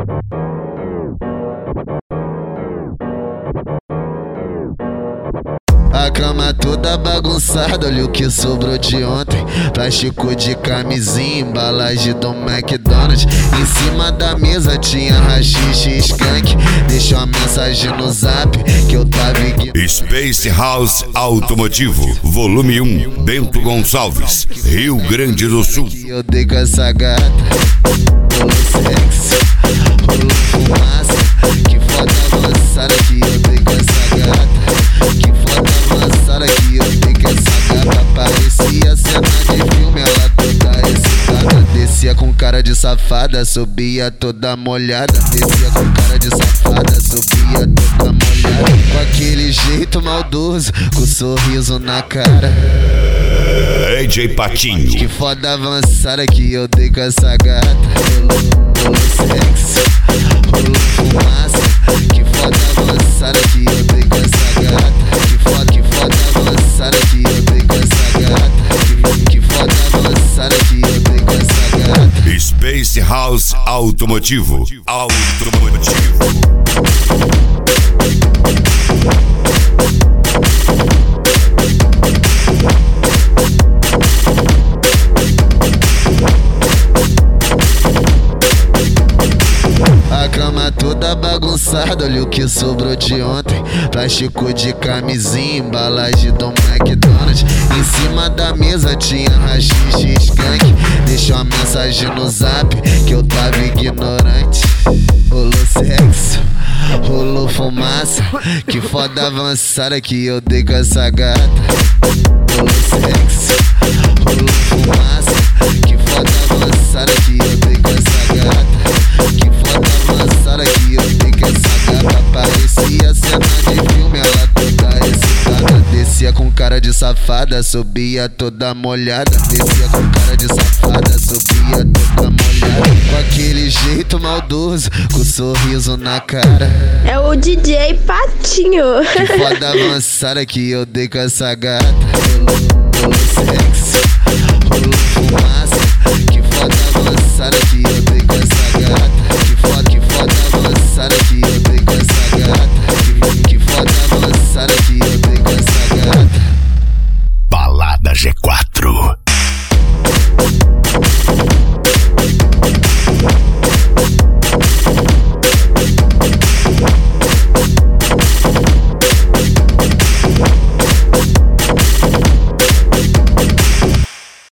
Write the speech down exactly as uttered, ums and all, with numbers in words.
A cama toda bagunçada, olha o que sobrou de ontem. Plástico de camisinha, embalagem do McDonald's. Em cima da mesa tinha rachixe e skunk. Deixou uma mensagem no zap que eu tava ignorando. Space House Automotivo, volume um, Bento Gonçalves, Rio Grande do Sul. Eu dei com essa gata, rolou sexo, rolou fumaça. Que foda avançada que eu dei com essa gata. Que foda avançada que eu dei com essa gata. Parecia cena de filme, ela toda excitada. Descia com cara de safada, subia toda molhada. Descia com cara de safada, subia toda molhada. Com aquele jeito maldoso, com sorriso na cara. D J Patinho. Que foda avançada que eu dei com essa gata. Rolou, rolou sexo, rolou fumaça. Que foda avançada que eu dei com essa gata. Que foda, que foda avançada que eu dei com essa gata. Que, que foda avançada que eu dei com essa gata. Space House Automotivo. Automotivo. A cama toda bagunçada, olha o que sobrou de ontem. Plástico de camisinha, embalagem do McDonald's. Em cima da mesa tinha rachixe e skunk. Deixou uma mensagem no zap que eu tava ignorante. Rolou sexo, rolou fumaça. Que foda avançada que eu dei com essa gata. Rolou sexo, rolou fumaça. Que foda avançada que eu dei com essa gata. Que foda avançada que eu dei com essa gata. Parecia cena de filme, ela toda excitada. Descia com cara de safada, subia toda molhada. Descia com cara de safada, subia toda molhada. Com aquele jeito maldoso, com sorriso na cara. É o D J Patinho. Que foda avançada que eu dei com essa gata. Rolou, rolou sexo,